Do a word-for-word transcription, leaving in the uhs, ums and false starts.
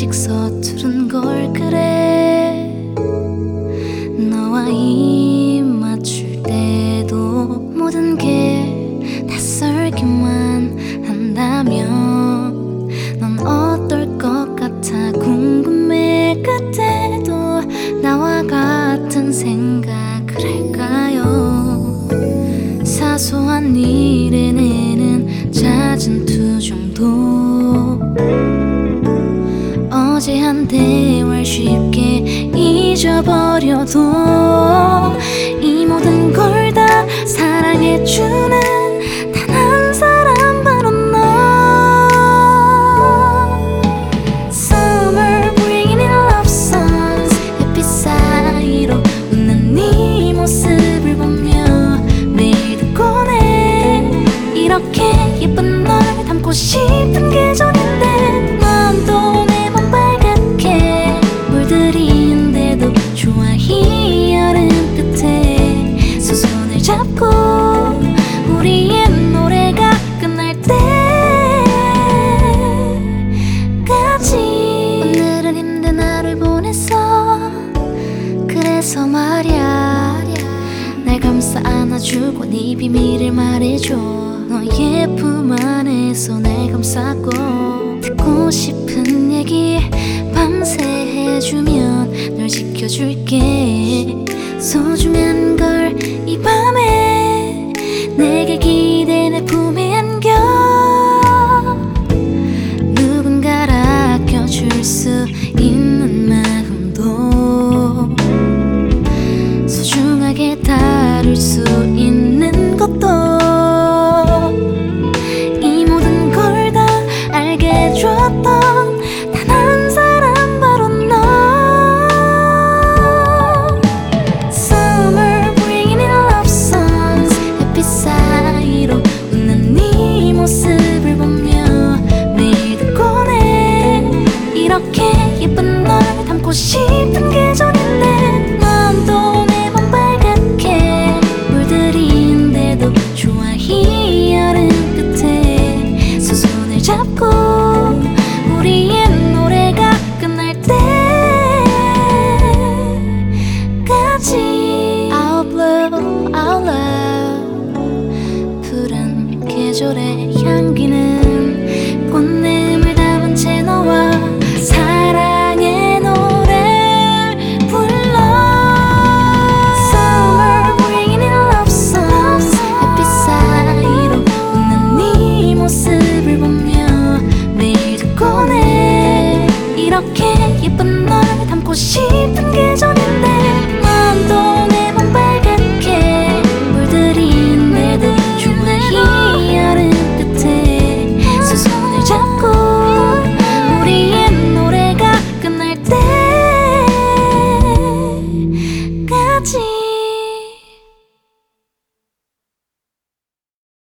아직 서투른 걸 그래. 너와 입 맞출 때도 모든 게 낯설기만 한다면 넌 어떨 것 같아 궁금해. 그때도 나와 같은 생각을 할까요? 사소한 일에 내는 잦은 투정도 어제 한 대화를 쉽게 잊어버려도 이 모든 걸 다 사랑해주는 단 한 사람 바로 너. Summer bringing in love songs 햇빛 사이로 웃는 네 모습을 보며 매일 듣곤 해. 이렇게 예쁜 널 담고 싶은 계절인데 넌 또 내 맘 빨갛게 물들이는데도 좋아. 이 여름 끝에 두 손을 잡고 우리의 노래가 끝날 때까지 오늘은 힘든 하루를 보냈어. 그래서 말야 날 감싸 안아주고 네 비밀을 말해줘. 너의 품 안에서 날 감싸고 듣고 싶은 얘기 밤새 해주면 널 지켜줄게. 소중한 걸 이 밤에 내게 기대 내 품에 안겨. 누군가를 아껴줄 수 있는 마음도 소중하게 다룰 수 있는 것도 이 모든 걸 다 알게 해줬던 단 한 사람 바로 너. Summer bringing in love songs 햇빛 사이로 웃는 네 모습을 보며 매일 듣곤 해. 이렇게 예쁜 널 담고 싶은 계절인데 넌 또 내 맘 빨갛게 물들이는데도 좋아. 이 여름 끝에 두 손을 잡고 우리의 노래가 끝날 때까지. Out blue, out love 푸른 계절의 향기는 꽃냄을 담은 채 너와 사랑의 노래를 불러. Summer bringing in love songs 햇빛 사이로 웃는 네 모습을 보며 매일 듣곤 해. 이렇게 예쁜 널 담고 싶은 계절인데 넌 또